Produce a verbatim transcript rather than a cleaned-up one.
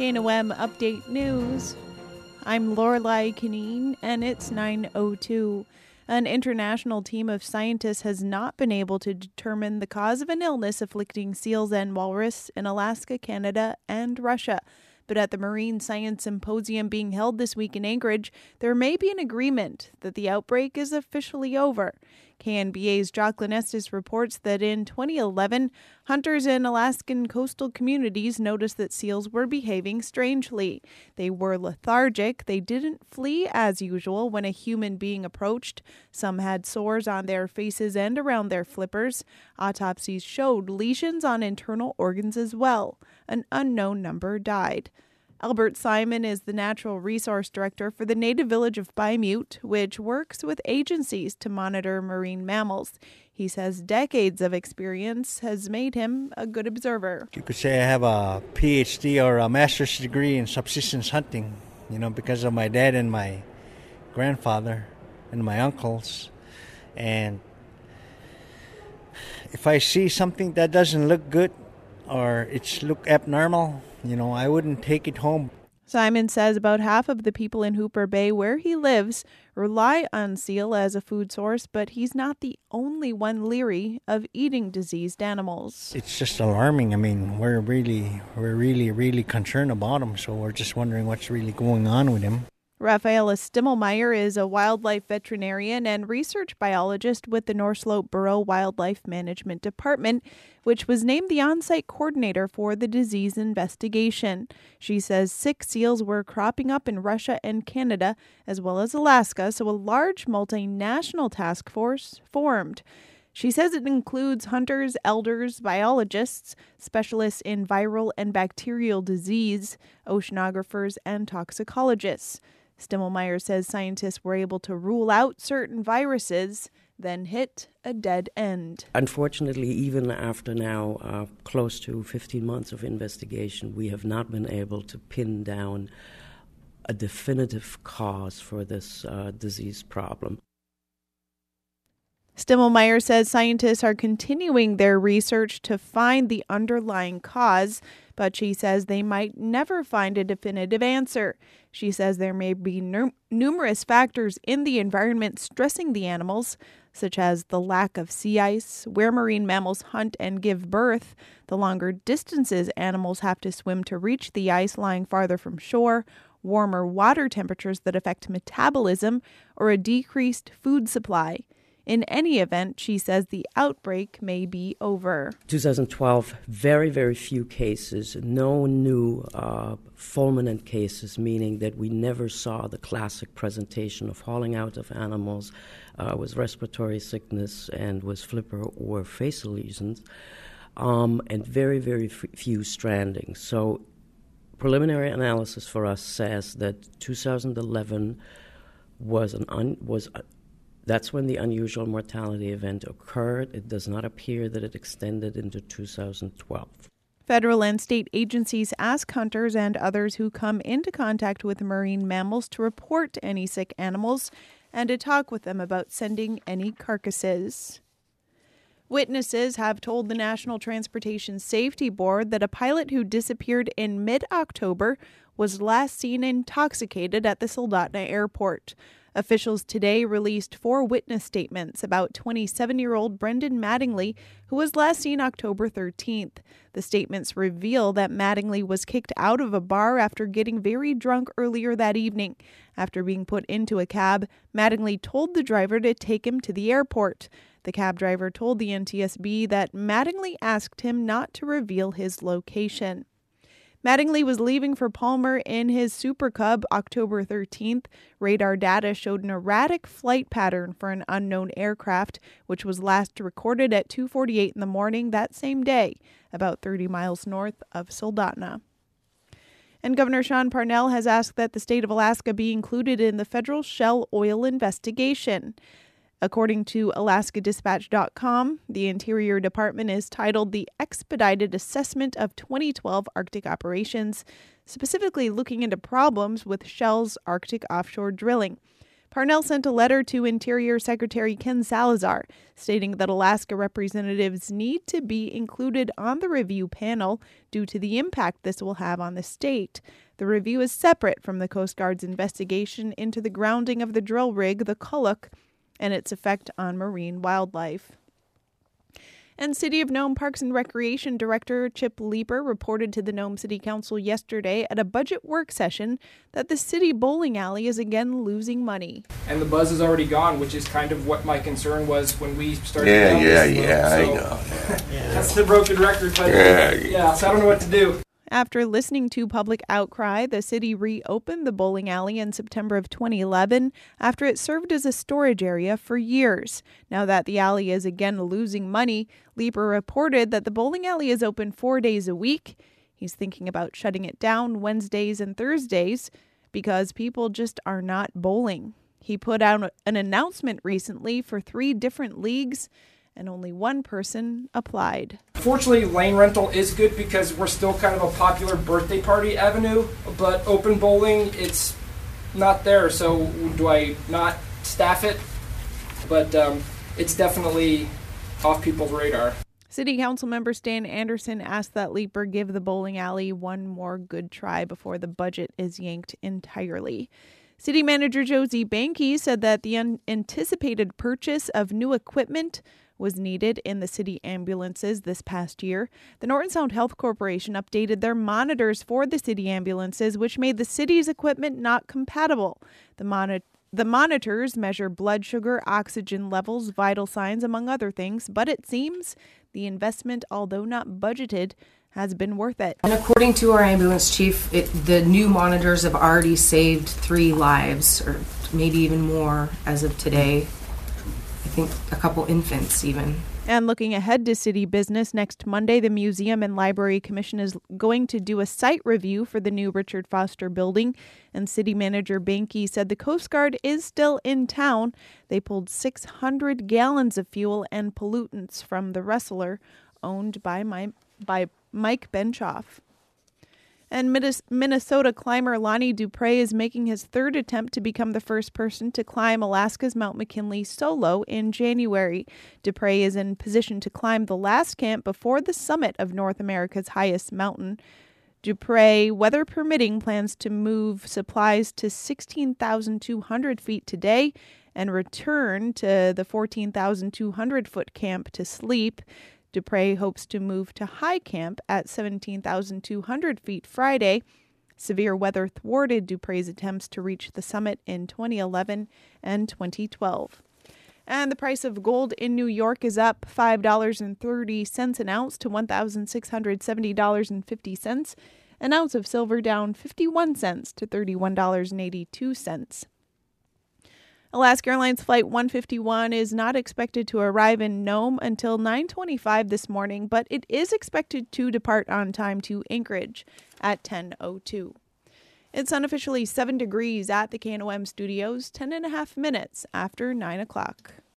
K N O M Update News. I'm Lorelei Kineen, and it's nine oh two. An international team of scientists has not been able to determine the cause of an illness afflicting seals and walrus in Alaska, Canada, and Russia. But at the Marine Science Symposium being held this week in Anchorage, there may be an agreement that the outbreak is officially over. K N B A's Jacqueline Estes reports that in twenty eleven, hunters in Alaskan coastal communities noticed that seals were behaving strangely. They were lethargic, they didn't flee as usual when a human being approached. Some had sores on their faces and around their flippers. Autopsies showed lesions on internal organs as well. An unknown number died. Albert Simon is the Natural Resource Director for the native village of Bymute, which works with agencies to monitor marine mammals. He says decades of experience has made him a good observer. You could say I have a P H D or a master's degree in subsistence hunting, you know, because of my dad and my grandfather and my uncles. And if I see something that doesn't look good or it's look abnormal, you know, I wouldn't take it home. Simon says about half of the people in Hooper Bay, where he lives, rely on seal as a food source, but he's not the only one leery of eating diseased animals. It's just alarming. I mean, we're really, we're really, really concerned about him, so we're just wondering what's really going on with him. Rafaela Stimmelmeyer is a wildlife veterinarian and research biologist with the North Slope Borough Wildlife Management Department, which was named the on-site coordinator for the disease investigation. She says six seals were cropping up in Russia and Canada, as well as Alaska, so a large multinational task force formed. She says it includes hunters, elders, biologists, specialists in viral and bacterial disease, oceanographers, and toxicologists. Stimmelmeyer says scientists were able to rule out certain viruses, then hit a dead end. Unfortunately, even after now uh, close to fifteen months of investigation, we have not been able to pin down a definitive cause for this uh, disease problem. Stimmelmeyer says scientists are continuing their research to find the underlying cause, but she says they might never find a definitive answer. She says there may be num- numerous factors in the environment stressing the animals, such as the lack of sea ice, where marine mammals hunt and give birth, the longer distances animals have to swim to reach the ice lying farther from shore, warmer water temperatures that affect metabolism, or a decreased food supply. In any event, she says the outbreak may be over. twenty twelve, very, very few cases, no new uh, fulminant cases, meaning that we never saw the classic presentation of hauling out of animals uh, with respiratory sickness and with flipper or facial lesions, um, and very, very f- few strandings. So preliminary analysis for us says that two thousand eleven was an un- was a, That's when the unusual mortality event occurred. It does not appear that it extended into two thousand twelve. Federal and state agencies ask hunters and others who come into contact with marine mammals to report any sick animals and to talk with them about sending any carcasses. Witnesses have told the National Transportation Safety Board that a pilot who disappeared in mid-October was last seen intoxicated at the Soldotna Airport. Officials today released four witness statements about twenty-seven-year-old Brendan Mattingly, who was last seen October thirteenth. The statements reveal that Mattingly was kicked out of a bar after getting very drunk earlier that evening. After being put into a cab, Mattingly told the driver to take him to the airport. The cab driver told the N T S B that Mattingly asked him not to reveal his location. Mattingly was leaving for Palmer in his Super Cub October thirteenth. Radar data showed an erratic flight pattern for an unknown aircraft, which was last recorded at two forty-eight in the morning that same day, about thirty miles north of Soldotna. And Governor Sean Parnell has asked that the state of Alaska be included in the federal Shell oil investigation. According to Alaska Dispatch dot com, the Interior Department is titled the Expedited Assessment of twenty twelve Arctic Operations, specifically looking into problems with Shell's Arctic offshore drilling. Parnell sent a letter to Interior Secretary Ken Salazar stating that Alaska representatives need to be included on the review panel due to the impact this will have on the state. The review is separate from the Coast Guard's investigation into the grounding of the drill rig, the Kuluk, and its effect on marine wildlife. And City of Nome Parks and Recreation Director Chip Leeper reported to the Nome City Council yesterday at a budget work session that the city bowling alley is again losing money. And the buzz is already gone, which is kind of what my concern was when we started. Yeah, down yeah, this yeah, road. I So, know. Yeah. That's the broken record, but Yeah. yeah, so I don't know what to do. After listening to public outcry, the city reopened the bowling alley in September of twenty eleven after it served as a storage area for years. Now that the alley is again losing money, Leeper reported that the bowling alley is open four days a week. He's thinking about shutting it down Wednesdays and Thursdays because people just are not bowling. He put out an announcement recently for three different leagues, and only one person applied. Fortunately, lane rental is good because we're still kind of a popular birthday party avenue, but open bowling, it's not there. So do I not staff it? But um, it's definitely off people's radar. City Council member Stan Anderson asked that Leeper give the bowling alley one more good try before the budget is yanked entirely. City Manager Josie Banke said that the unanticipated purchase of new equipment was needed in the city ambulances this past year. The Norton Sound Health Corporation updated their monitors for the city ambulances, which made the city's equipment not compatible. The, mon- the monitors measure blood sugar, oxygen levels, vital signs, among other things, but it seems the investment, although not budgeted, has been worth it. And according to our ambulance chief, it, the new monitors have already saved three lives, or maybe even more as of today. I think a couple infants even. And looking ahead to city business, next Monday, the Museum and Library Commission is going to do a site review for the new Richard Foster building. And City Manager Banke said the Coast Guard is still in town. They pulled six hundred gallons of fuel and pollutants from the Wrestler, owned by, my, by Mike Benchoff. And Minnesota climber Lonnie Dupre is making his third attempt to become the first person to climb Alaska's Mount McKinley solo in January. Dupre is in position to climb the last camp before the summit of North America's highest mountain. Dupre, weather permitting, plans to move supplies to sixteen thousand two hundred feet today and return to the fourteen thousand two hundred foot camp to sleep. Dupre hopes to move to high camp at seventeen thousand two hundred feet Friday. Severe weather thwarted Dupre's attempts to reach the summit in twenty eleven and twenty twelve. And the price of gold in New York is up five dollars and thirty cents an ounce to one thousand six hundred seventy dollars and fifty cents. An ounce of silver down fifty-one cents to thirty-one dollars and eighty-two cents. Alaska Airlines Flight one fifty-one is not expected to arrive in Nome until nine twenty-five this morning, but it is expected to depart on time to Anchorage at ten oh two. It's unofficially seven degrees at the K N O M studios, ten and a half minutes after nine o'clock.